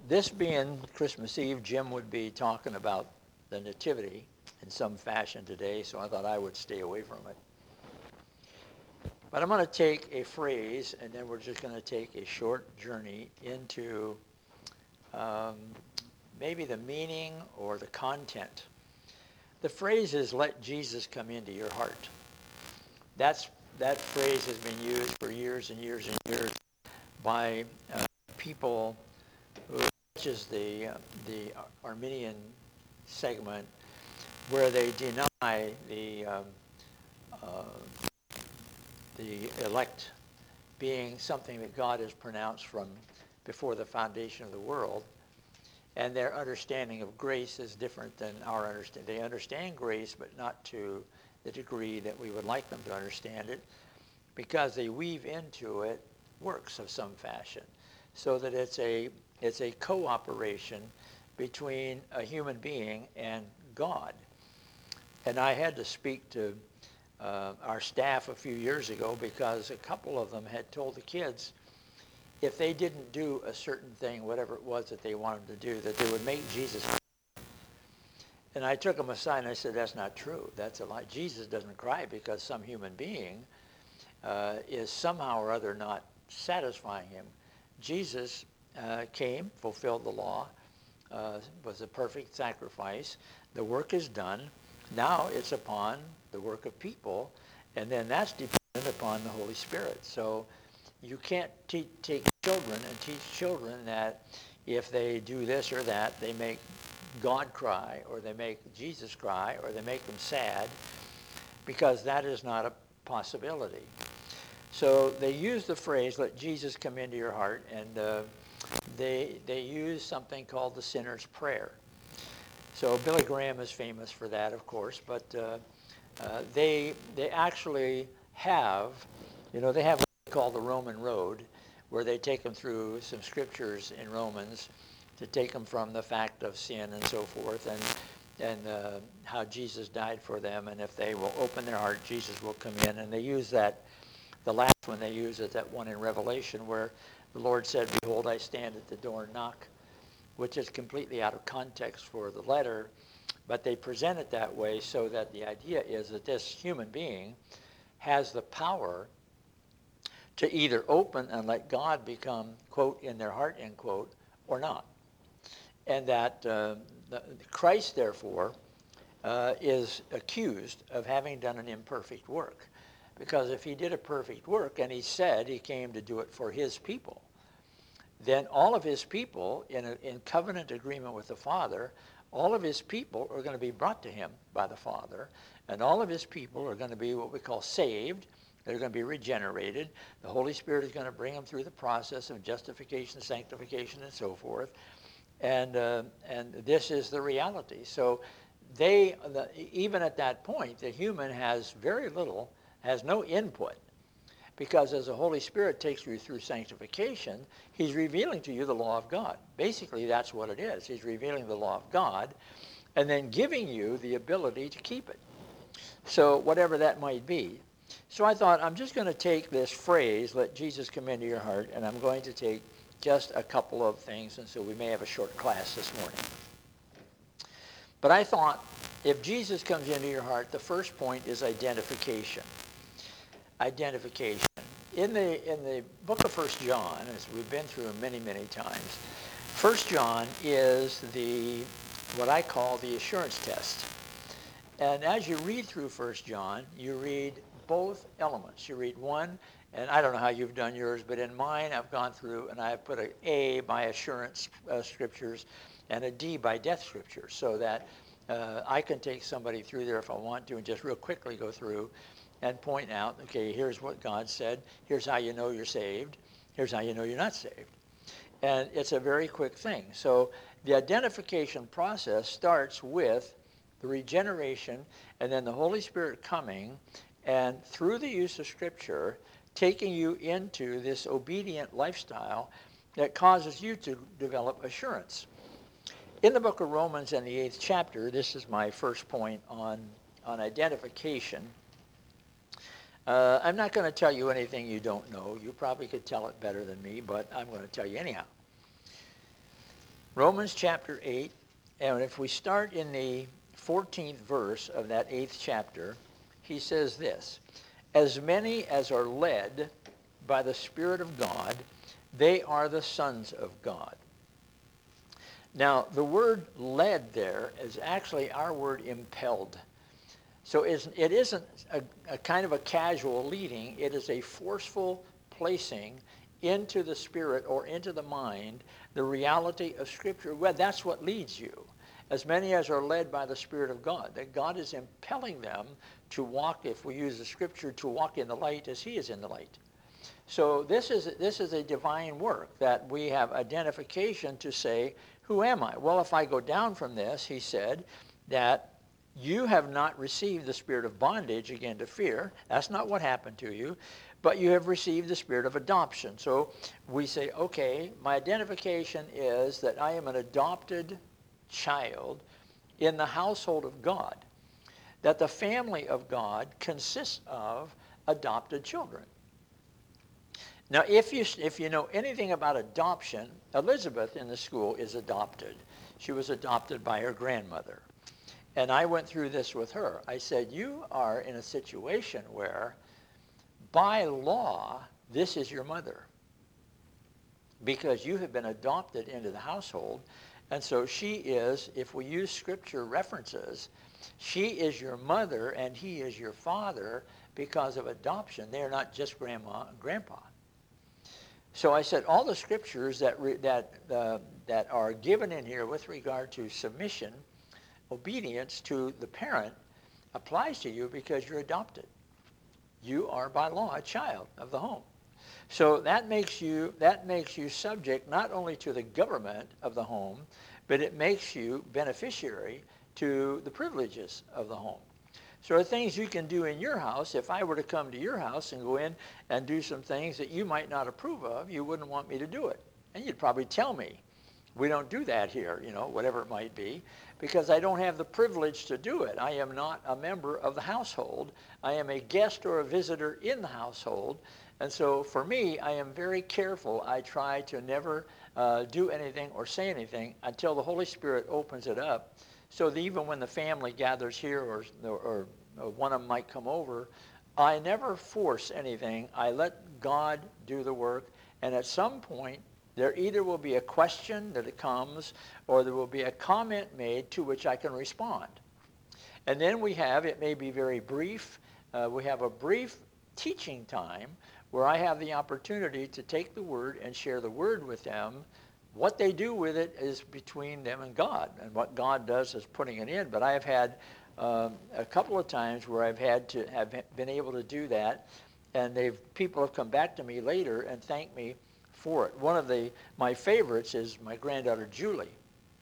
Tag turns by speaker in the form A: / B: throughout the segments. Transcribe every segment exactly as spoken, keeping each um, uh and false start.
A: this being Christmas Eve, Jim would be talking about the Nativity in some fashion today, so I thought I would stay away from it. But I'm going to take a phrase, and then we're just going to take a short journey into um, maybe the meaning or the content. The phrase is, let Jesus come into your heart. That's, that phrase has been used for years and years and years by uh, people who, such as the, uh, the Arminian segment, where they deny the, um, uh, the elect being something that God has pronounced from before the foundation of the world. And their understanding of grace is different than our understanding. They understand grace, but not to the degree that we would like them to understand it, because they weave into it works of some fashion, so that it's a, it's a cooperation between a human being and God. And I had to speak to uh, our staff a few years ago, because a couple of them had told the kids if they didn't do a certain thing, whatever it was that they wanted to do, that they would make Jesus cry. And I took them aside and I said, that's not true. That's a lie. Jesus doesn't cry because some human being uh, is somehow or other not satisfying him. Jesus uh, came, fulfilled the law, uh, was a perfect sacrifice. The work is done. Now it's upon the work of people, and then that's dependent upon the Holy Spirit. So you can't te- take children and teach children that if they do this or that, they make God cry, or they make Jesus cry, or they make them sad, because that is not a possibility. So they use the phrase, let Jesus come into your heart, and uh, they, they use something called the sinner's prayer. So Billy Graham is famous for that, of course, but uh, uh, they, they actually have, you know, they have what they call the Roman road, where they take them through some scriptures in Romans to take them from the fact of sin and so forth, and, and uh, how Jesus died for them, and if they will open their heart, Jesus will come in. And they use that, the last one they use is that one in Revelation where the Lord said, behold, I stand at the door and knock, which is completely out of context for the letter, but they present it that way so that the idea is that this human being has the power to either open and let God become, quote, in their heart, end quote, or not. And that uh, the, Christ, therefore, uh, is accused of having done an imperfect work. Because if he did a perfect work, and he said he came to do it for his people, then all of his people, in, a, in covenant agreement with the Father, all of his people are going to be brought to him by the Father, and all of his people are going to be what we call saved. They're going to be regenerated. The Holy Spirit is going to bring them through the process of justification, sanctification, and so forth. And, uh, and this is the reality. So they, the, even at that point, the human has very little, has no input. Because as the Holy Spirit takes you through sanctification, he's revealing to you the law of God. Basically, that's what it is. He's revealing the law of God and then giving you the ability to keep it. So whatever that might be. So I thought, I'm just going to take this phrase, let Jesus come into your heart, and I'm going to take just a couple of things, and so we may have a short class this morning. But I thought, if Jesus comes into your heart, the first point is identification. Identification. In the in the book of First John, as we've been through many, many times, First John is the what I call the assurance test. And as you read through First John, you read both elements. You read one, and I don't know how you've done yours, but in mine I've gone through and I've put a A by assurance uh, scriptures and a D by death scriptures, so that uh, I can take somebody through there if I want to and just real quickly go through and point out, okay, here's what God said, here's how you know you're saved, here's how you know you're not saved. And it's a very quick thing. So the identification process starts with the regeneration and then the Holy Spirit coming and through the use of Scripture, taking you into this obedient lifestyle that causes you to develop assurance. In the book of Romans in the eighth chapter, this is my first point on, on identification. Uh, I'm not going to tell you anything you don't know. You probably could tell it better than me, but I'm going to tell you anyhow. Romans chapter eight, and if we start in the fourteenth verse of that eighth chapter, he says this, as many as are led by the Spirit of God, they are the sons of God. Now, the word led there is actually our word impelled. So it isn't a, a kind of a casual leading. It is a forceful placing into the spirit or into the mind the reality of Scripture. Well, that's what leads you. As many as are led by the Spirit of God, that God is impelling them to walk, if we use the Scripture, to walk in the light as he is in the light. So this is, this is a divine work that we have identification to say, who am I? Well, if I go down from this, he said that you have not received the spirit of bondage, again, to fear. That's not what happened to you. But you have received the spirit of adoption. So we say, okay, my identification is that I am an adopted child in the household of God. That the family of God consists of adopted children. Now, if you, if you know anything about adoption, Elizabeth in the school is adopted. She was adopted by her grandmother. And I went through this with her. I said, you are in a situation where, by law, this is your mother. Because you have been adopted into the household. And so she is, if we use Scripture references, she is your mother and he is your father because of adoption. They are not just grandma and grandpa. So I said, all the Scriptures that, re, that, uh, that are given in here with regard to submission, obedience to the parent applies to you because you're adopted. You are by law a child of the home. So that makes you, that makes you subject not only to the government of the home, but it makes you beneficiary to the privileges of the home. So there are things you can do in your house. If I were to come to your house and go in and do some things that you might not approve of, you wouldn't want me to do it. And you'd probably tell me, we don't do that here, you know, whatever it might be, because I don't have the privilege to do it. I am not a member of the household. I am a guest or a visitor in the household. And so for me, I am very careful. I try to never uh, do anything or say anything until the Holy Spirit opens it up. So that even when the family gathers here or, or, or one of them might come over, I never force anything. I let God do the work. And at some point, there either will be a question that it comes or there will be a comment made to which I can respond. And then we have, it may be very brief, uh, we have a brief teaching time where I have the opportunity to take the word and share the word with them. What they do with it is between them and God, and what God does is putting it in. But I have had um, a couple of times where I've had to have been able to do that, and they've people have come back to me later and thanked me for it. One of the my favorites is my granddaughter Julie.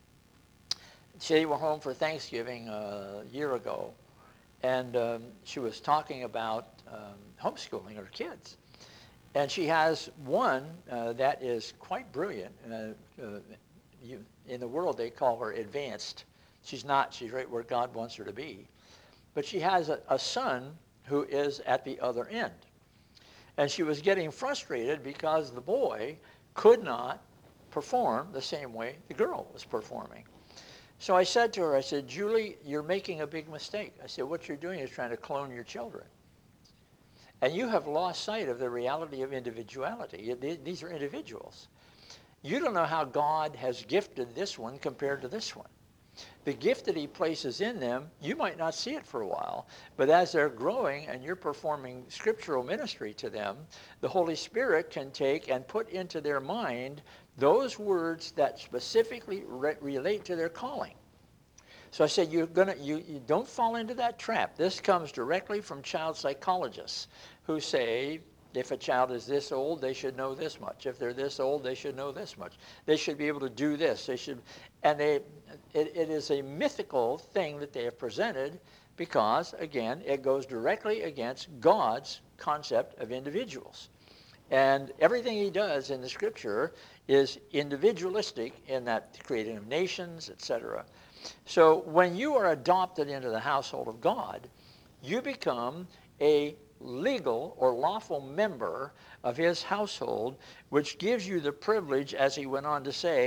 A: She went home for Thanksgiving a year ago, and um, she was talking about um, homeschooling her kids. And she has one uh, that is quite brilliant. Uh, uh, you, in the world, they call her advanced. She's not. She's right where God wants her to be. But she has a, a son who is at the other end. And she was getting frustrated because the boy could not perform the same way the girl was performing. So I said to her, I said, Julie, you're making a big mistake. I said, what you're doing is trying to clone your children. And you have lost sight of the reality of individuality. These are individuals. You don't know how God has gifted this one compared to this one. The gift that he places in them, you might not see it for a while, but as they're growing and you're performing scriptural ministry to them, the Holy Spirit can take and put into their mind those words that specifically re- relate to their calling. So I said, you're gonna, you, you don't fall into that trap. This comes directly from child psychologists who say, if a child is this old, they should know this much. If they're this old, they should know this much. They should be able to do this. They should, and they, it, it is a mythical thing that they have presented because, again, it goes directly against God's concept of individuals. And everything he does in the Scripture is individualistic in that creating of nations, et cetera. So when you are adopted into the household of God, you become a legal or lawful member of his household, which gives you the privilege, as he went on to say,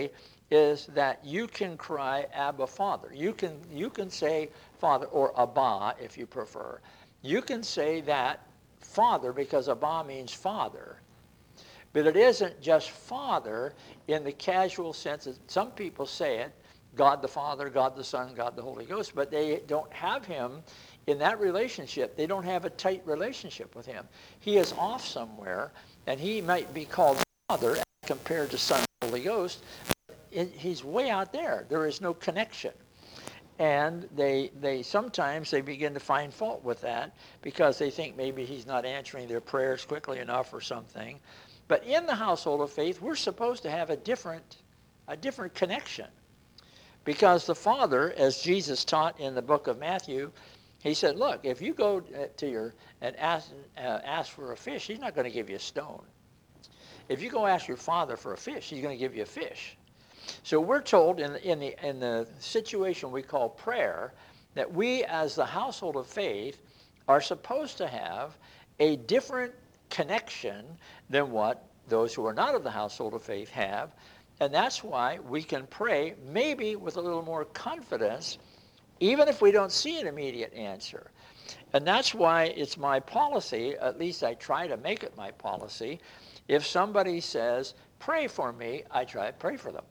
A: is that you can cry, Abba, Father. You can, you can say Father, or Abba, if you prefer. You can say that Father, because Abba means Father. But it isn't just Father in the casual sense that some people say it, God the Father, God the Son, God the Holy Ghost, but they don't have him in that relationship. They don't have a tight relationship with him. He is off somewhere, and he might be called Father compared to Son and Holy Ghost. He's way out there. There is no connection. And they, they sometimes they begin to find fault with that because they think maybe he's not answering their prayers quickly enough or something. But in the household of faith, we're supposed to have a different, a different connection. Because the Father, as Jesus taught in the book of Matthew, he said, look, if you go to your and ask, uh, ask for a fish, he's not going to give you a stone. If you go ask your Father for a fish, he's going to give you a fish. So we're told in, in, the, in the situation we call prayer that we as the household of faith are supposed to have a different connection than what those who are not of the household of faith have. And that's why we can pray maybe with a little more confidence, even if we don't see an immediate answer. And that's why it's my policy, at least I try to make it my policy, if somebody says, pray for me, I try to pray for them.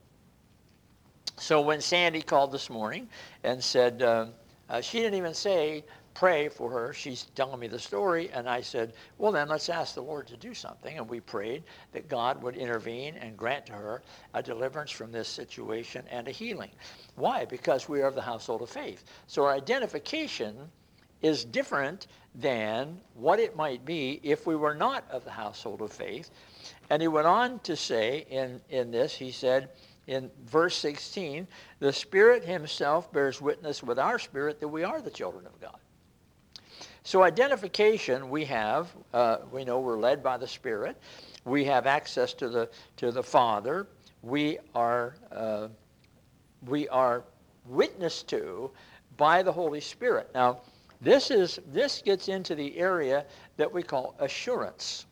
A: So when Sandy called this morning and said, uh, uh, she didn't even say, pray for her. She's telling me the story, and I said, well, then let's ask the Lord to do something. And we prayed that God would intervene and grant to her a deliverance from this situation and a healing. Why? Because we are of the household of faith. So our identification is different than what it might be if we were not of the household of faith. And he went on to say in, in this, he said, in verse sixteen, the Spirit himself bears witness with our spirit that we are the children of God. So identification we have, uh, we know we're led by the Spirit. We have access to the to the Father. We are uh, we are witnessed to by the Holy Spirit. Now, this is this gets into the area that we call assurance.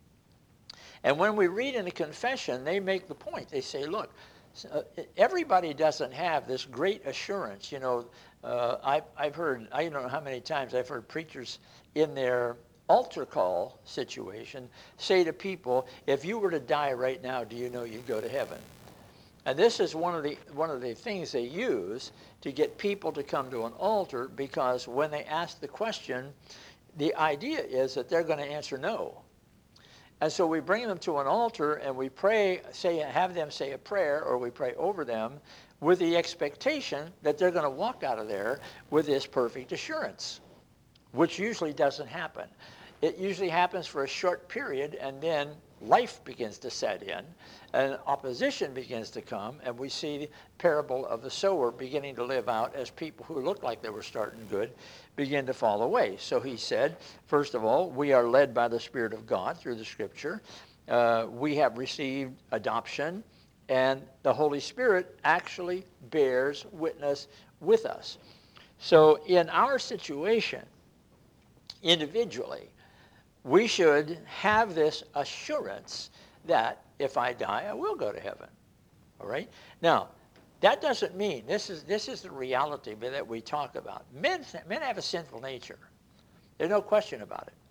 A: And when we read in the confession, they make the point. They say, look, uh, everybody doesn't have this great assurance. You know, uh, I've, I've heard, I don't know how many times I've heard preachers in their altar call situation say to people, if you were to die right now, do you know you'd go to heaven? And this is one of the one of the things they use to get people to come to an altar, because when they ask the question, the idea is that they're going to answer no. And so we bring them to an altar and we pray, say, have them say a prayer, or we pray over them with the expectation that they're going to walk out of there with this perfect assurance, which usually doesn't happen. It usually happens for a short period, and then life begins to set in, and opposition begins to come, and we see the parable of the sower beginning to live out as people who looked like they were starting good begin to fall away. So he said, first of all, we are led by the Spirit of God through the Scripture. Uh, we have received adoption, and the Holy Spirit actually bears witness with us. So in our situation, individually, we should have this assurance that if I die, I will go to heaven. All right? Now, that doesn't mean, this is this is the reality that we talk about. Men, men have a sinful nature. There's no question about it.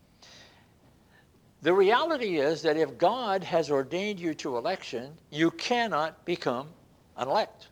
A: The reality is that if God has ordained you to election, you cannot become an elect.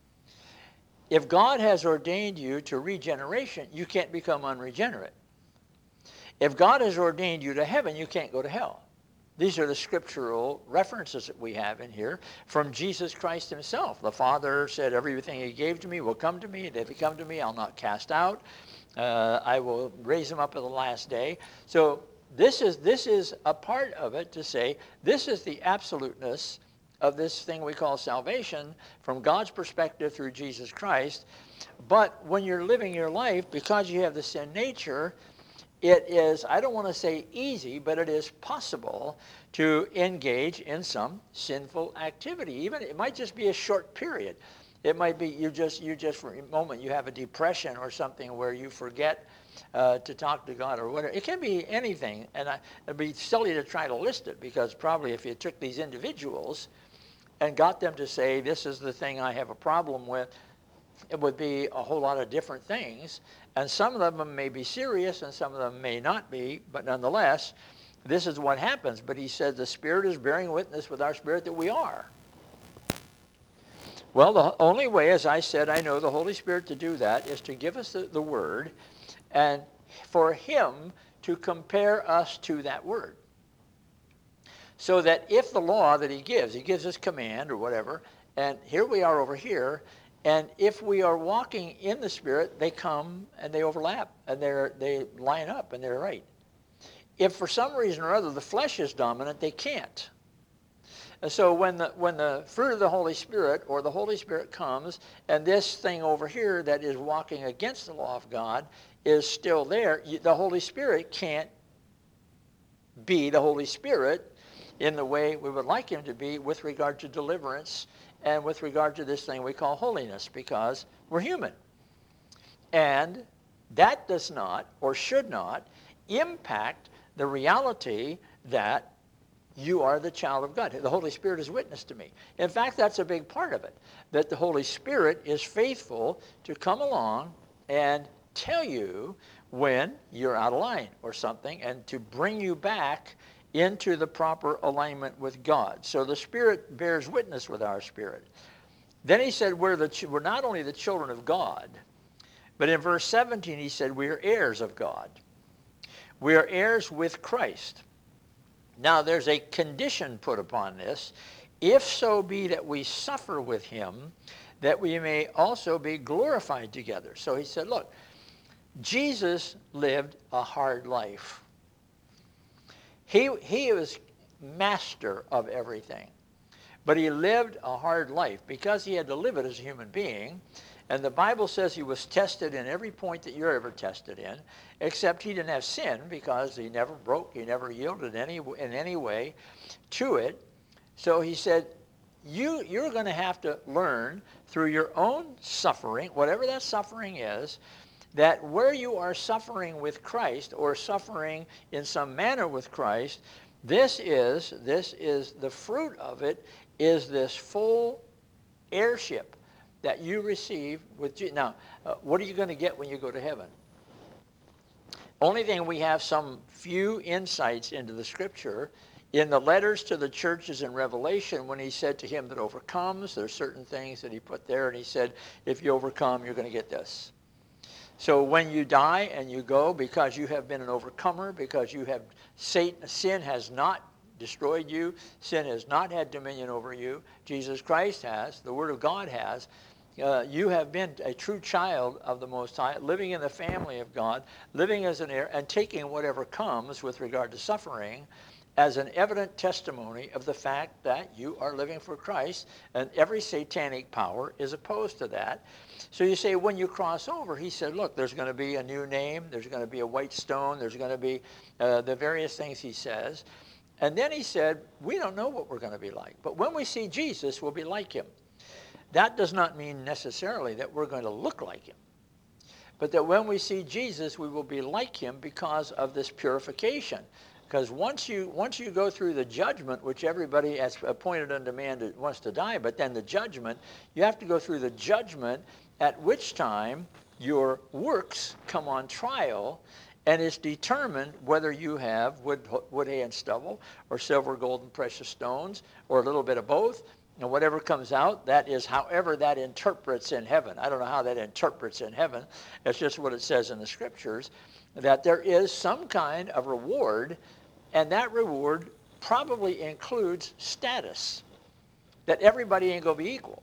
A: If God has ordained you to regeneration, you can't become unregenerate. If God has ordained you to heaven, you can't go to hell. These are the scriptural references that we have in here from Jesus Christ himself. The Father said, everything he gave to me will come to me, and if he come to me, I'll not cast out. Uh, I will raise him up at the last day. So this is, this is a part of it to say, this is the absoluteness of this thing we call salvation from God's perspective through Jesus Christ. But when you're living your life, because you have the sin nature, it is, I don't want to say easy, but it is possible to engage in some sinful activity. Even it might just be a short period. It might be you just, you just for a moment, you have a depression or something where you forget uh, to talk to God or whatever. It can be anything, and I, it'd be silly to try to list it, because probably if you took these individuals and got them to say, this is the thing I have a problem with, it would be a whole lot of different things. And some of them may be serious and some of them may not be, but nonetheless, this is what happens. But he said the Spirit is bearing witness with our spirit that we are. Well, the only way, as I said, I know the Holy Spirit to do that is to give us the, the Word and for Him to compare us to that Word. So that if the law that He gives, He gives us command or whatever, and here we are over here, and if we are walking in the Spirit, they come and they overlap and they're, they line up and they're right. If for some reason or other the flesh is dominant, they can't. And so when the, when the fruit of the Holy Spirit or the Holy Spirit comes and this thing over here that is walking against the law of God is still there, the Holy Spirit can't be the Holy Spirit in the way we would like Him to be with regard to deliverance and with regard to this thing we call holiness, because we're human. And that does not or should not impact the reality that you are the child of God. The Holy Spirit is witness to me. In fact, that's a big part of it, that the Holy Spirit is faithful to come along and tell you when you're out of line or something and to bring you back into the proper alignment with God. So the Spirit bears witness with our spirit. Then he said we're, the, we're not only the children of God, but in verse seventeen he said we are heirs of God. We are heirs with Christ. Now there's a condition put upon this, if so be that we suffer with Him, that we may also be glorified together. So he said, look, Jesus lived a hard life. He, he was master of everything. But he lived a hard life because he had to live it as a human being. And the Bible says he was tested in every point that you're ever tested in, except he didn't have sin because he never broke, he never yielded any, in any way to it. So he said, you, you're going to have to learn through your own suffering, whatever that suffering is, that where you are suffering with Christ or suffering in some manner with Christ, this is, this is the fruit of it, is this full heirship that you receive with Jesus. Now, uh, what are you going to get when you go to heaven? Only thing we have some few insights into the Scripture in the letters to the churches in Revelation when he said to him that overcomes, there's certain things that he put there, and he said, if you overcome, you're going to get this. So when you die and you go, because you have been an overcomer, because you have Satan, sin has not destroyed you, sin has not had dominion over you, Jesus Christ has, the Word of God has, uh, you have been a true child of the Most High, living in the family of God, living as an heir, and taking whatever comes with regard to suffering as an evident testimony of the fact that you are living for Christ, and every satanic power is opposed to that. So you say, when you cross over, he said, look, there's going to be a new name, there's going to be a white stone, there's going to be uh, the various things he says. And then he said, we don't know what we're going to be like, but when we see Jesus, we'll be like him. That does not mean necessarily that we're going to look like him, but that when we see Jesus, we will be like him because of this purification. Because once you, once you go through the judgment, which everybody has appointed unto man that wants to die, but then the judgment, you have to go through the judgment, at which time your works come on trial, and it's determined whether you have wood, wood, hay, and stubble, or silver, gold, and precious stones, or a little bit of both. And whatever comes out, that is however that interprets in heaven. I don't know how that interprets in heaven. It's just what it says in the Scriptures, that there is some kind of reward, and that reward probably includes status, that everybody ain't going to be equal.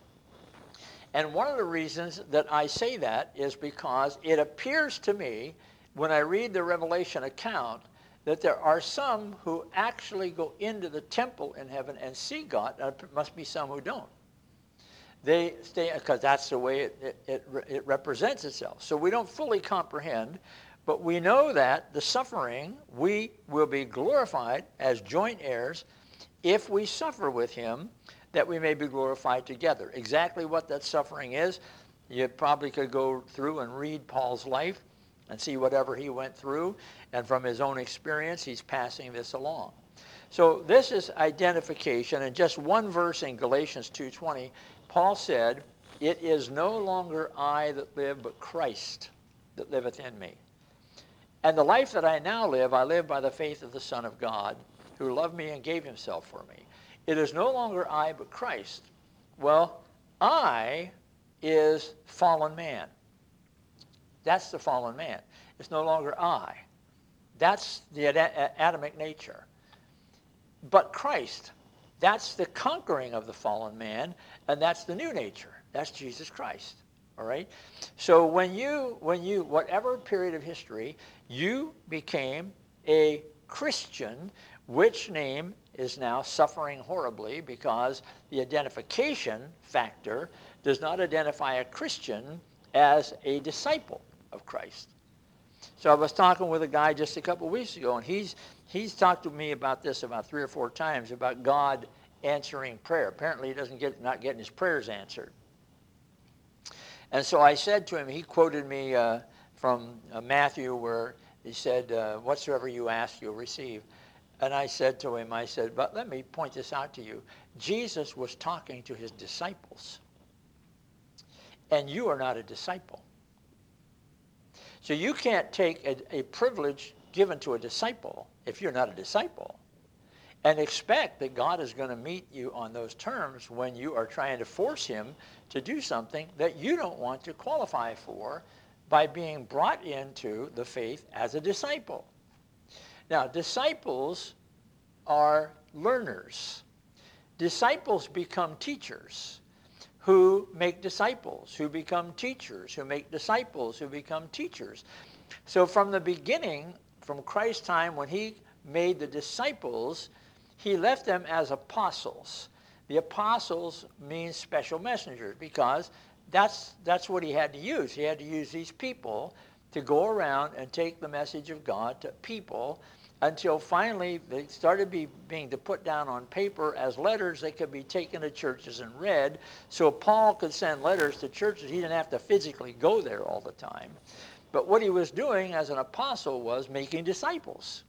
A: And one of the reasons that I say that is because it appears to me, when I read the Revelation account, that there are some who actually go into the temple in heaven and see God, and there must be some who don't. They stay, because that's the way it, it, it, it represents itself. So we don't fully comprehend, but we know that the suffering, we will be glorified as joint heirs if we suffer with him, that we may be glorified together. Exactly what that suffering is, you probably could go through and read Paul's life and see whatever he went through, and from his own experience, he's passing this along. So this is identification. And just one verse in Galatians two twenty, Paul said, "It is no longer I that live, but Christ that liveth in me. And the life that I now live, I live by the faith of the Son of God, who loved me and gave himself for me. It is no longer I, but Christ." Well, I is fallen man. That's the fallen man. It's no longer I. That's the Ad- Adamic nature. But Christ, that's the conquering of the fallen man, and that's the new nature. That's Jesus Christ. All right? So when you, when you, whatever period of history, you became a Christian, which name is now suffering horribly because the identification factor does not identify a Christian as a disciple of Christ. So I was talking with a guy just a couple of weeks ago, and he's he's talked to me about this about three or four times, about God answering prayer. Apparently he doesn't get not getting his prayers answered. And so I said to him, he quoted me uh, from uh, Matthew where he said, uh, "Whatsoever you ask, you'll receive." And I said to him, I said, "But let me point this out to you. Jesus was talking to his disciples, and you are not a disciple. So you can't take a, a privilege given to a disciple if you're not a disciple and expect that God is going to meet you on those terms when you are trying to force him to do something that you don't want to qualify for by being brought into the faith as a disciple." Now, disciples are learners. Disciples become teachers who make disciples, who become teachers, who make disciples, who become teachers. So from the beginning, from Christ's time when he made the disciples, he left them as apostles. The apostles means special messengers because that's, that's what he had to use. He had to use these people to go around and take the message of God to people until finally they started be, being to put down on paper as letters that could be taken to churches and read. So Paul could send letters to churches. He didn't have to physically go there all the time. But what he was doing as an apostle was making disciples.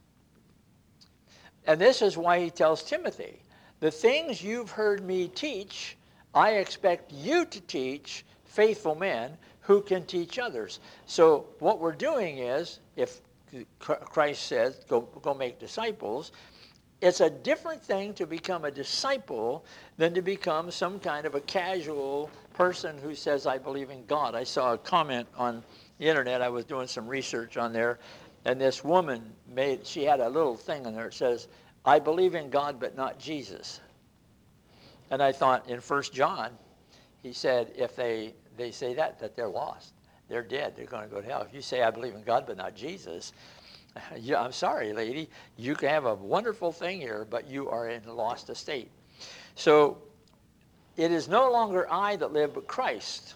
A: And this is why he tells Timothy, "The things you've heard me teach, I expect you to teach faithful men who can teach others." So what we're doing is, if Christ says, go, go make disciples, it's a different thing to become a disciple than to become some kind of a casual person who says, "I believe in God." I saw a comment on the internet. I was doing some research on there, and this woman made, she had a little thing in there. It says, "I believe in God, but not Jesus." And I thought in First John, he said, if they, they say that, that they're lost. They're dead. They're going to go to hell. If you say, "I believe in God, but not Jesus," yeah, I'm sorry, lady. You can have a wonderful thing here, but you are in a lost estate. So it is no longer I that live, but Christ.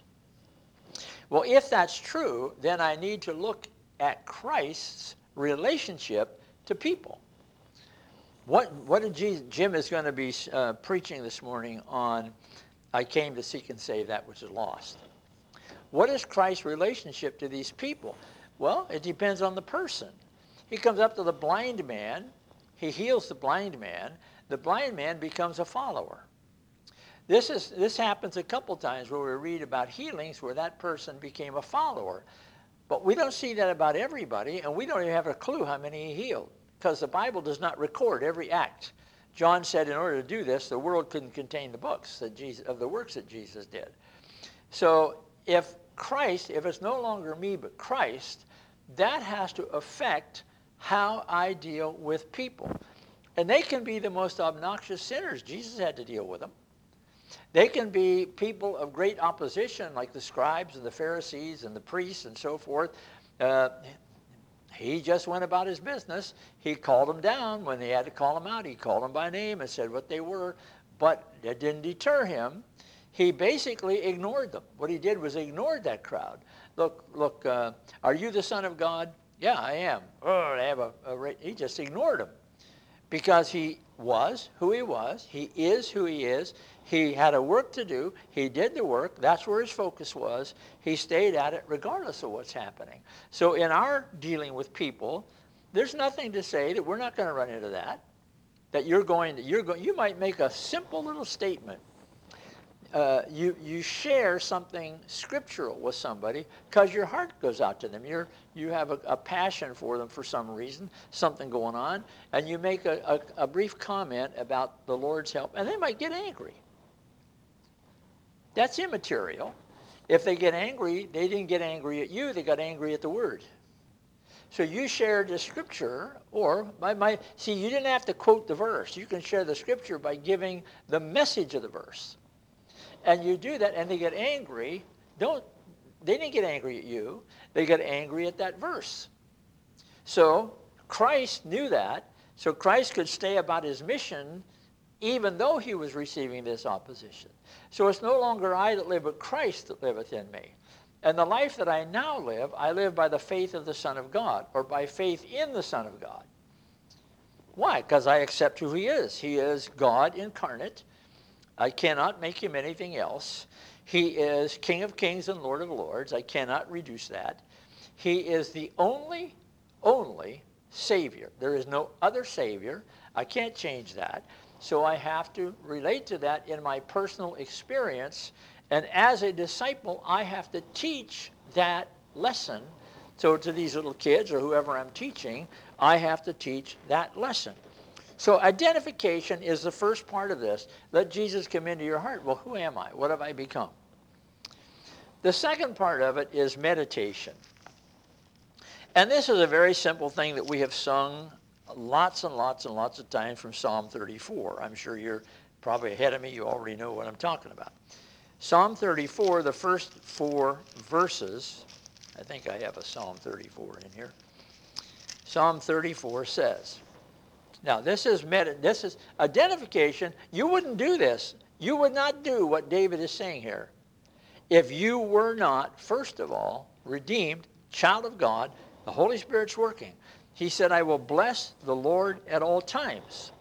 A: Well, if that's true, then I need to look at Christ's relationship to people. What, what did Jesus, Jim is going to be uh, preaching this morning on, "I came to seek and save that which is lost." What is Christ's relationship to these people? Well, it depends on the person. He comes up to the blind man. He heals the blind man. The blind man becomes a follower. This, is, this happens a couple times where we read about healings where that person became a follower. But we don't see that about everybody, and we don't even have a clue how many he healed because the Bible does not record every act. John said in order to do this, the world couldn't contain the books that Jesus, of the works that Jesus did. So if Christ, if it's no longer me but Christ, that has to affect how I deal with people. And they can be the most obnoxious sinners. Jesus had to deal with them. They can be people of great opposition like the scribes and the Pharisees and the priests and so forth. Uh, he just went about his business. He called them down when they had to call them out. He called them by name and said what they were, but it didn't deter him. He basically ignored them. What he did was ignored that crowd. Look, look, uh, "Are you the Son of God?" "Yeah, I am." "Oh, they have a, a he just ignored them because he was who he was. He is who he is. He had a work to do. He did the work. That's where his focus was. He stayed at it regardless of what's happening. So in our dealing with people, there's nothing to say that we're not going to run into that. that you're going to, you're going, you might make a simple little statement. Uh, you, you share something scriptural with somebody because your heart goes out to them. You're, you have a, a passion for them for some reason, something going on, and you make a, a, a brief comment about the Lord's help, and they might get angry. That's immaterial. If they get angry, they didn't get angry at you, they got angry at the Word. So you shared the scripture, or by my, see, you didn't have to quote the verse. You can share the scripture by giving the message of the verse. And you do that, and they get angry. Don't, they didn't get angry at you. They got angry at that verse. So Christ knew that. So Christ could stay about his mission even though he was receiving this opposition. So it's no longer I that live, but Christ that liveth in me. And the life that I now live, I live by the faith of the Son of God, or by faith in the Son of God. Why? Because I accept who he is. He is God incarnate. I cannot make him anything else. He is King of kings and Lord of lords. I cannot reduce that. He is the only, only Savior. There is no other Savior. I can't change that. So I have to relate to that in my personal experience. And as a disciple, I have to teach that lesson. So to these little kids or whoever I'm teaching, I have to teach that lesson. So identification is the first part of this. Let Jesus come into your heart. Well, who am I? What have I become? The second part of it is meditation. And this is a very simple thing that we have sung lots and lots and lots of times from Psalm thirty-four. I'm sure you're probably ahead of me. You already know what I'm talking about. Psalm thirty-four, the first four verses, I think I have a Psalm thirty-four in here. Psalm thirty-four says, now this is med- this is identification. You wouldn't do this. You would not do what David is saying here if you were not, first of all, redeemed, child of God, the Holy Spirit's working. He said, I will bless the Lord at all times.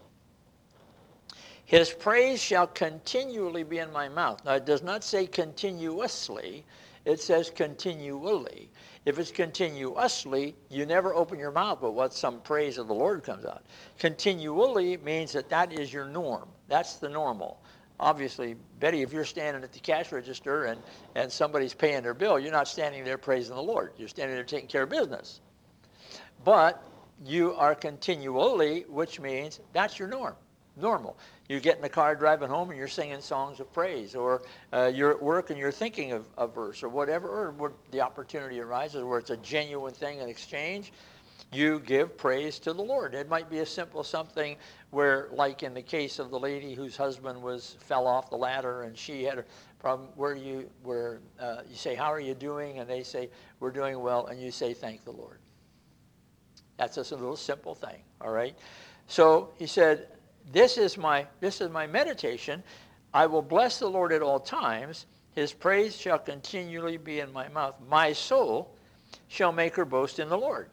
A: His praise shall continually be in my mouth. Now, it does not say continuously. It says continually. If it's continuously, you never open your mouth but what some praise of the Lord comes out. Continually means that that is your norm. That's the normal. Obviously, Betty, if you're standing at the cash register and, and somebody's paying their bill, you're not standing there praising the Lord. You're standing there taking care of business. But you are continually, which means that's your norm, normal. You get in the car driving home and you're singing songs of praise, or uh, you're at work and you're thinking of a verse or whatever, or what the opportunity arises where it's a genuine thing, an exchange. You give praise to the Lord. It might be a simple something where, like in the case of the lady whose husband was fell off the ladder and she had a problem, where you where uh, you say, how are you doing? And they say, we're doing well, and you say, thank the Lord. That's just a little simple thing, all right? So he said, this is my this is my meditation. I will bless the Lord at all times. His praise shall continually be in my mouth. My soul shall make her boast in the Lord.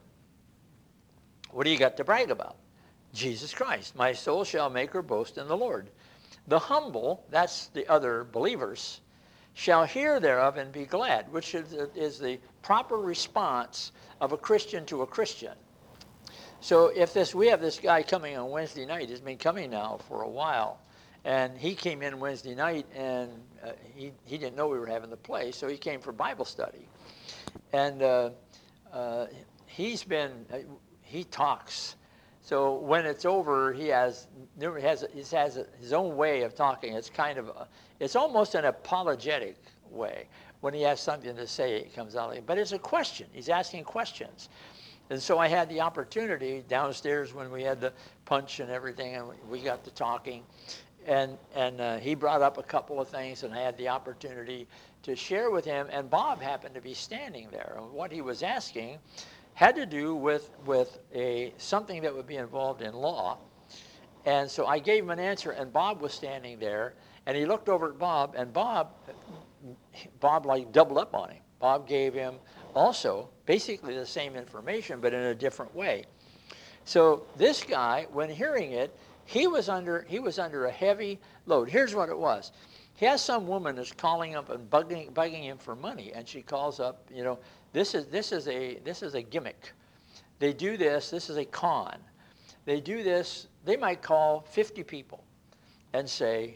A: What do you got to brag about? Jesus Christ. My soul shall make her boast in the Lord. The humble, that's the other believers, shall hear thereof and be glad, which is, is the proper response of a Christian to a Christian. So if this, we have this guy coming on Wednesday night. He's been coming now for a while. And he came in Wednesday night, and uh, he, he didn't know we were having the play, so he came for Bible study. And uh, uh, he's been, uh, he talks. So when it's over, he has, he has, he has a, his own way of talking. It's kind of, a, it's almost an apologetic way. When he has something to say, it comes out. But it's a question. He's asking questions. And so I had the opportunity downstairs when we had the punch and everything, and we got to talking. And, and uh, he brought up a couple of things, and I had the opportunity to share with him. And Bob happened to be standing there. And what he was asking had to do with, with a, something that would be involved in law. And so I gave him an answer, and Bob was standing there. And he looked over at Bob, and Bob, Bob like doubled up on him. Bob gave him also basically the same information, but in a different way. So this guy, when hearing it, he was under he was under a heavy load. Here's what it was. He has some woman that's calling up and bugging bugging him for money, and she calls up, you know, this is this is a this is a gimmick. They do this, this is a con. They do this they might call fifty people and say,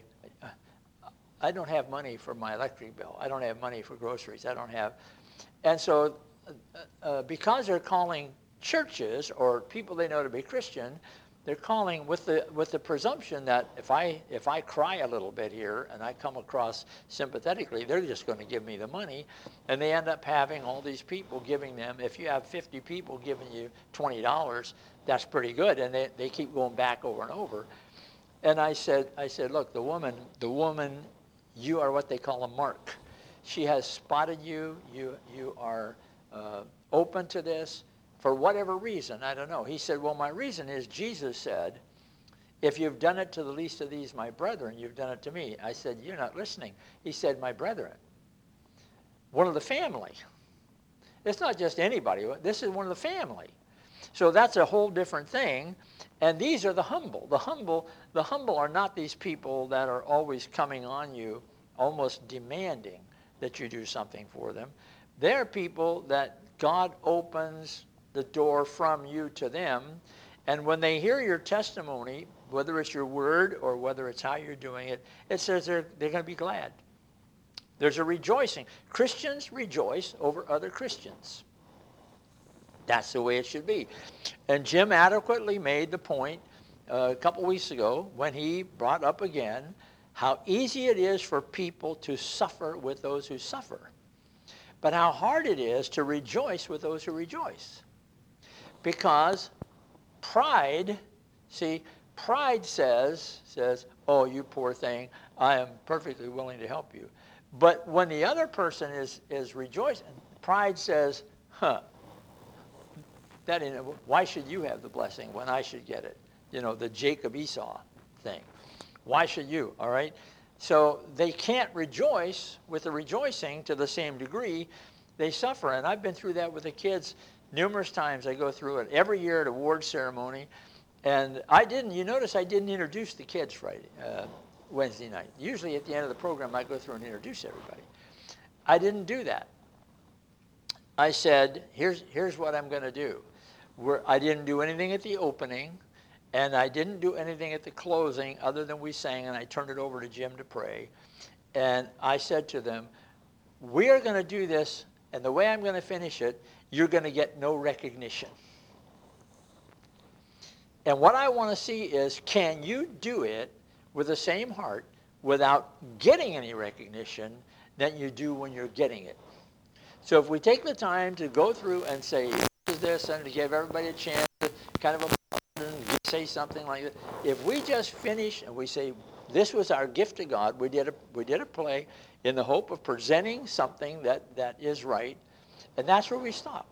A: I don't have money for my electric bill. I don't have money for groceries. I don't have. And so uh, because they're calling churches or people they know to be Christian, they're calling with the with the presumption that if I if I cry a little bit here and I come across sympathetically, they're just going to give me the money, and they end up having all these people giving them. If you have fifty people giving you twenty dollars, that's pretty good, and they, they keep going back over and over. And I said I said, look, the woman the woman, you are what they call a mark. She has spotted you. You you are uh, open to this. For whatever reason, I don't know. He said, well, my reason is Jesus said, if you've done it to the least of these, my brethren, you've done it to me. I said, you're not listening. He said, my brethren, one of the family. It's not just anybody. This is one of the family. So that's a whole different thing. And these are the humble. The humble, the humble are not these people that are always coming on you, almost demanding that you do something for them. They're people that God opens the door from you to them, and when they hear your testimony, whether it's your word or whether it's how you're doing it, it says they're, they're going to be glad. There's a rejoicing. Christians rejoice over other Christians. That's the way it should be. And Jim adequately made the point uh, a couple weeks ago when he brought up again how easy it is for people to suffer with those who suffer, but how hard it is to rejoice with those who rejoice. Because pride, see, pride says, says, oh, you poor thing, I am perfectly willing to help you. But when the other person is, is rejoicing, pride says, huh, that ain't, why should you have the blessing when I should get it? You know, the Jacob Esau thing. Why should you, all right? So they can't rejoice with the rejoicing to the same degree. They suffer, and I've been through that with the kids numerous times. I go through it every year at award ceremony, and I didn't, you notice I didn't introduce the kids Friday, uh, Wednesday night. Usually at the end of the program I go through and introduce everybody. I didn't do that. I said, here's, here's what I'm going to do. We're, I didn't do anything at the opening, and I didn't do anything at the closing other than we sang, and I turned it over to Jim to pray. And I said to them, we are going to do this, and the way I'm going to finish it, you're going to get no recognition. And what I want to see is, can you do it with the same heart without getting any recognition than you do when you're getting it? So if we take the time to go through and say, this is this, and to give everybody a chance to kind of a, say something like that. If we just finish and we say, this was our gift to God, we did a, we did a play in the hope of presenting something that, that is right, and that's where we stop.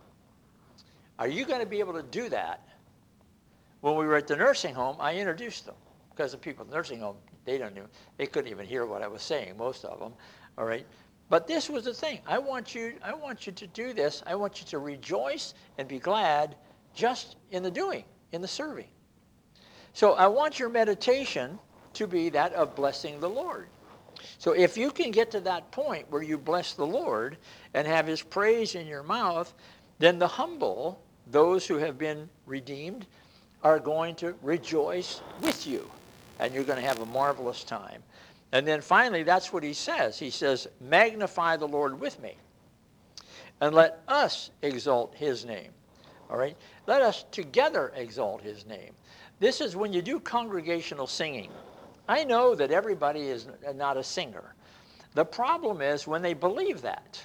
A: Are you going to be able to do that? When we were at the nursing home, I introduced them, because the people at the nursing home, they don't even, they couldn't even hear what I was saying, most of them, all right? But this was the thing. I want you, I want you to do this. I want you to rejoice and be glad just in the doing, in the serving. So I want your meditation to be that of blessing the Lord. So if you can get to that point where you bless the Lord and have his praise in your mouth, then the humble, those who have been redeemed, are going to rejoice with you. And you're going to have a marvelous time. And then finally, that's what he says. He says, magnify the Lord with me, and let us exalt his name. All right? Let us together exalt his name. This is when you do congregational singing. I know that everybody is not a singer. The problem is when they believe that.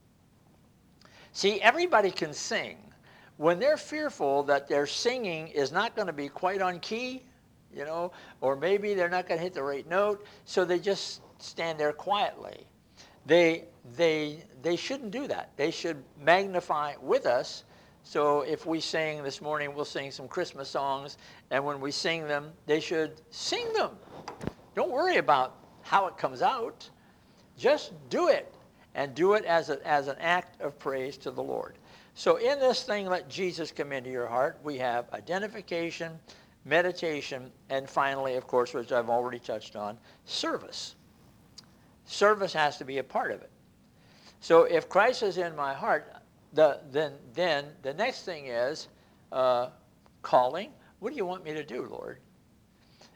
A: See, everybody can sing. When they're fearful that their singing is not going to be quite on key, you know, or maybe they're not going to hit the right note, so they just stand there quietly. They, they, they shouldn't do that. They should magnify with us. So if we sing this morning, we'll sing some Christmas songs, and when we sing them, they should sing them. Don't worry about how it comes out. Just do it, and do it as, a, as an act of praise to the Lord. So in this thing, let Jesus come into your heart. We have identification, meditation, and finally, of course, which I've already touched on, service. Service has to be a part of it. So if Christ is in my heart, the, then, then the next thing is uh, calling. What do you want me to do, Lord?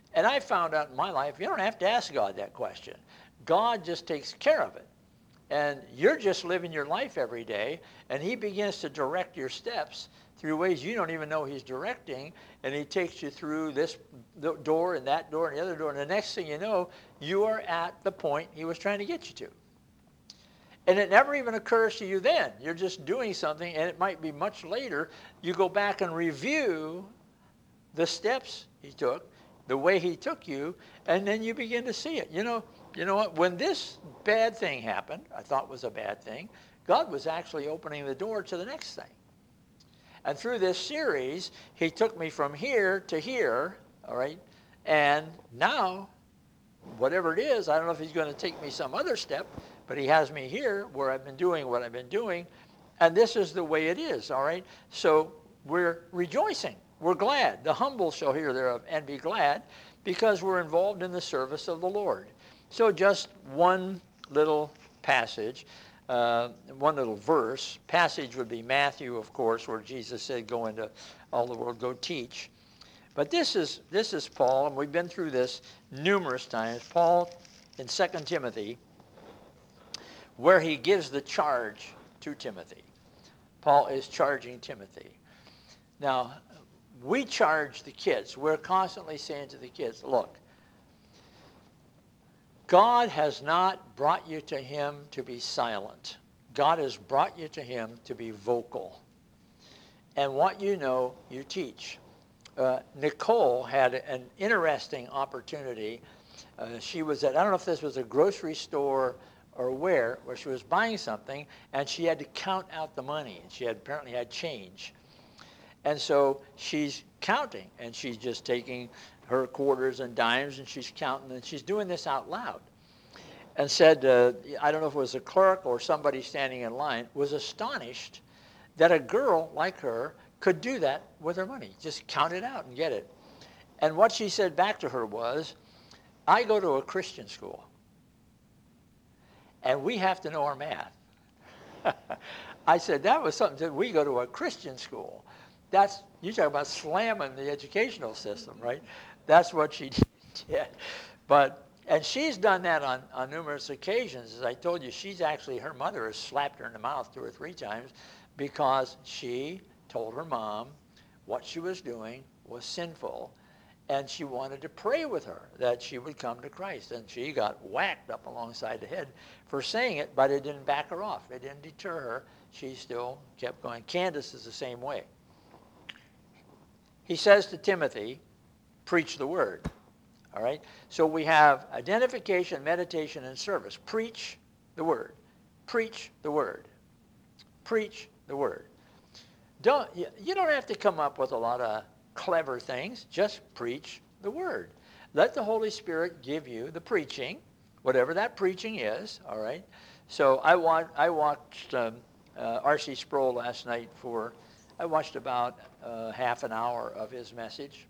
A: And I found out in my life, you don't have to ask God that question. God just takes care of it. And you're just living your life every day, and he begins to direct your steps through ways you don't even know he's directing, and he takes you through this door and that door and the other door, and the next thing you know, you are at the point he was trying to get you to. And it never even occurs to you then. You're just doing something, and it might be much later. You go back and review the steps he took, the way he took you, and then you begin to see it. You know, you know what? When this bad thing happened, I thought was a bad thing, God was actually opening the door to the next thing. And through this series, he took me from here to here, all right? And now, whatever it is, I don't know if he's going to take me some other step, but he has me here where I've been doing what I've been doing. And this is the way it is, all right? So we're rejoicing. We're glad. The humble shall hear thereof and be glad, because we're involved in the service of the Lord. So just one little passage, uh, one little verse. Passage would be Matthew, of course, where Jesus said, go into all the world, go teach. But this is, this is Paul, and we've been through this numerous times. Paul in Second Timothy, where he gives the charge to Timothy. Paul is charging Timothy. Now, we charge the kids. We're constantly saying to the kids, look, God has not brought you to him to be silent. God has brought you to him to be vocal. And what you know, you teach. Uh, Nicole had an interesting opportunity. Uh, she was at, I don't know if this was a grocery store or where, where she was buying something, and she had to count out the money. And she had apparently had change. And so she's counting, and she's just taking her quarters and dimes, and she's counting, and she's doing this out loud. And said, uh, I don't know if it was a clerk or somebody standing in line, was astonished that a girl like her could do that with her money. Just count it out and get it. And what she said back to her was, I go to a Christian school, and we have to know our math. I said, that was something that we go to a Christian school. That's, you talk about slamming the educational system, right? That's what she did. But, and she's done that on, on numerous occasions. As I told you, she's actually, her mother has slapped her in the mouth two or three times because she told her mom what she was doing was sinful, and she wanted to pray with her that she would come to Christ. And she got whacked up alongside the head for saying it, but it didn't back her off. It didn't deter her. She still kept going. Candace is the same way. He says to Timothy, preach the word. All right? So we have identification, meditation, and service. Preach the word. Preach the word. Preach the word. Don't, you don't have to come up with a lot of clever things. Just preach the word. Let the Holy Spirit give you the preaching, whatever that preaching is. All right? So I, wa- I watched um, uh, R C Sproul last night for, I watched about uh, half an hour of his message.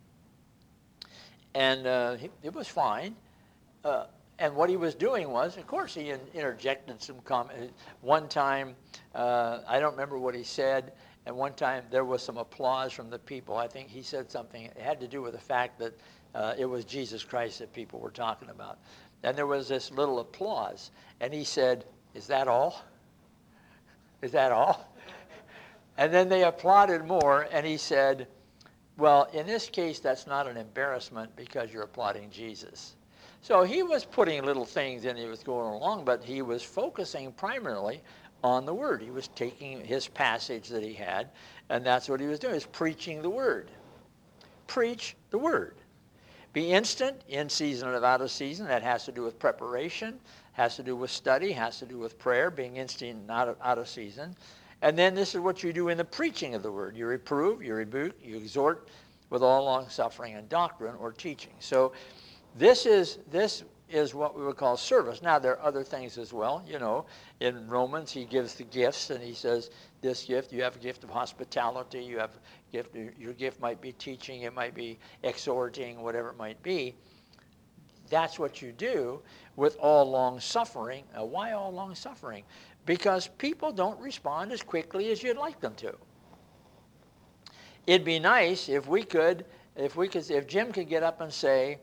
A: And uh, he, it was fine. Uh, and what he was doing was, of course, he in, interjected some comment. One time, uh, I don't remember what he said, and one time there was some applause from the people. I think he said something. It had to do with the fact that uh, it was Jesus Christ that people were talking about. And there was this little applause. And he said, is that all? Is that all? And then they applauded more, and he said, well, in this case, that's not an embarrassment because you're applauding Jesus. So he was putting little things in, he was going along, but he was focusing primarily on the word. He was taking his passage that he had, and that's what he was doing, is preaching the word. Preach the word. Be instant, in season and out of season. That has to do with preparation, has to do with study, has to do with prayer, being instant and out of, out of season. And then this is what you do in the preaching of the word. You reprove, you rebuke, you exhort with all long-suffering and doctrine or teaching. So this is this is what we would call service. Now, there are other things as well. You know, in Romans, he gives the gifts, and he says, this gift, you have a gift of hospitality, you have a gift, your gift might be teaching, it might be exhorting, whatever it might be. That's what you do with all long-suffering. Now, why all long-suffering? Because people don't respond as quickly as you'd like them to. It'd be nice if we could, if we could, if Jim could get up and say,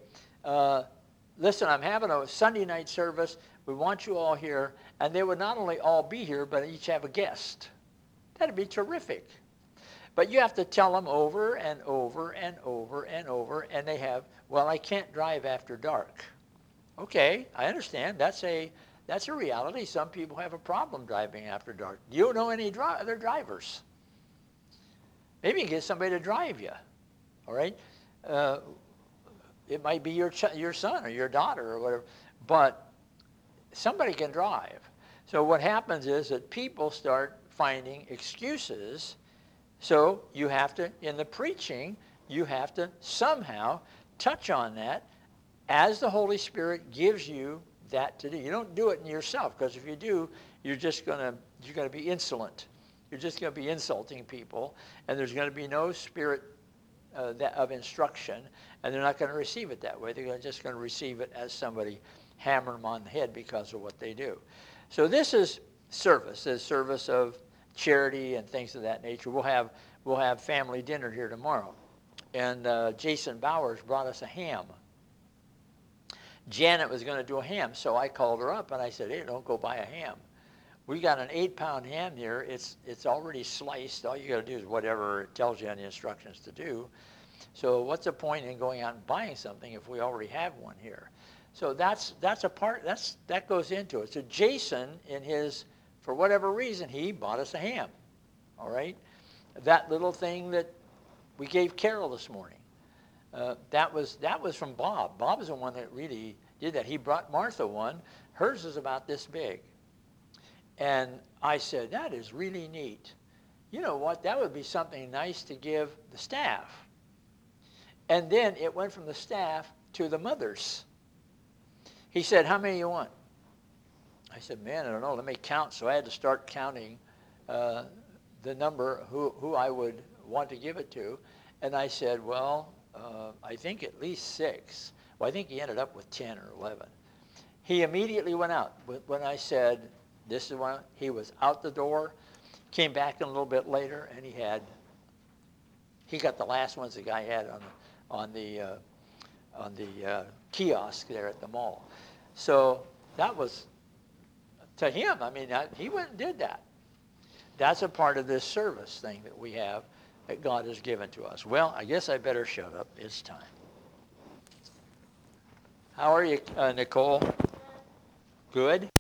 A: uh, listen, I'm having a Sunday night service. We want you all here. And they would not only all be here, but each have a guest. That'd be terrific. But you have to tell them over and over and over and over, and they have, well, I can't drive after dark. Okay, I understand. That's a that's a reality. Some people have a problem driving after dark. You don't know any dri- other drivers. Maybe you can get somebody to drive you. All right, uh, it might be your ch- your son or your daughter or whatever, but somebody can drive. So what happens is that people start finding excuses. So you have to, in the preaching, you have to somehow touch on that as the Holy Spirit gives you that to do. You don't do it in yourself, because if you do, you're just going to you're going to be insolent. You're just going to be insulting people, and there's going to be no spirit uh, that, of instruction, and they're not going to receive it that way. They're gonna, just going to receive it as somebody hammering them on the head because of what they do. So this is service, this service of charity and things of that nature. We'll have we'll have family dinner here tomorrow, and uh, Jason Bowers brought us a ham. Janet was going to do a ham, so I called her up and I said, "Hey, don't go buy a ham. We got an eight-pound ham here. It's it's already sliced. All you got to do is whatever it tells you on the instructions to do. So what's the point in going out and buying something if we already have one here?" So that's that's a part that's that goes into it. So Jason, in his for whatever reason, he bought us a ham. All right, that little thing that we gave Carol this morning, uh, that was that was from Bob. Bob is the one that really did that. He brought Martha one. Hers is about this big. And I said, that is really neat. You know what? That would be something nice to give the staff. And then it went from the staff to the mothers. He said, how many you want? I said, man, I don't know. Let me count. So I had to start counting uh, the number who, who I would want to give it to. And I said, well, uh, I think at least six. Well, I think he ended up with ten or eleven. He immediately went out. When I said, this is one, he was out the door, came back a little bit later, and he had, he got the last ones the guy had on the, on the, uh, on the uh, kiosk there at the mall. So that was, to him, I mean, that, he went and did that. That's a part of this service thing that we have that God has given to us. Well, I guess I better shut up. It's time. How are you, uh, Nicole? Good?